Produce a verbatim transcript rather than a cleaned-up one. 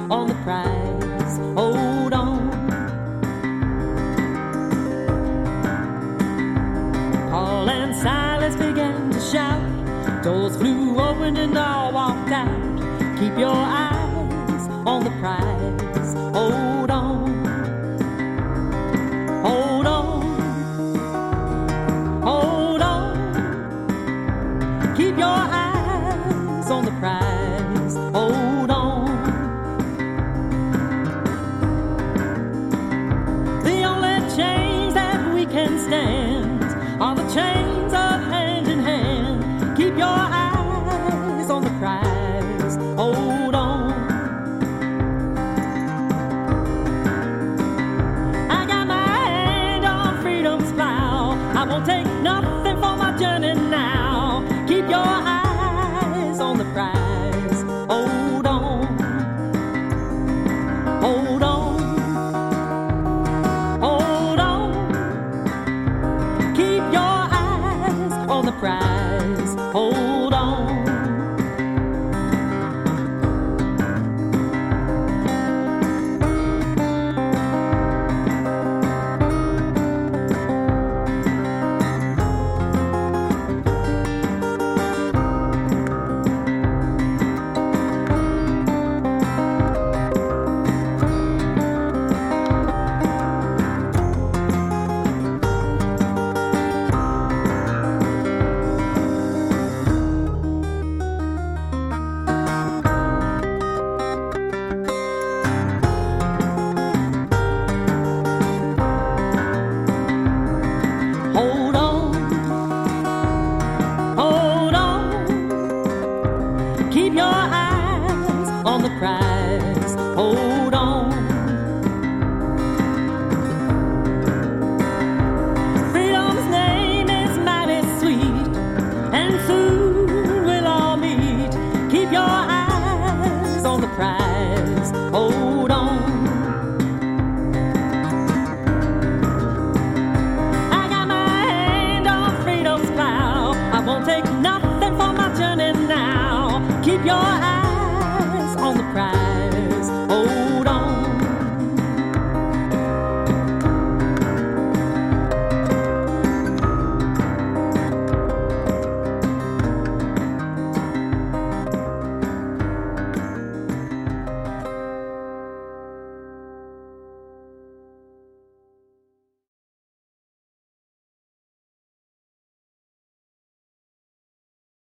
on the prize. Hold on. Paul and Silas began to shout. Doors flew open and all walked out. Keep your eyes on the prize. Hold on. Hold on. Hold on. Keep your eyes on the prize. Hold on. The only chains that we can stand are the chains of hand in hand. Keep your eyes on the prize. Hold on. I got my hand on freedom's plow. I won't take nothing for my journey now. Keep your eyes on the prize. Hold on. Hold on. Hold on. Keep your eyes on the prize. Hold on. Hold on. Hold on. Keep your eyes on the prize.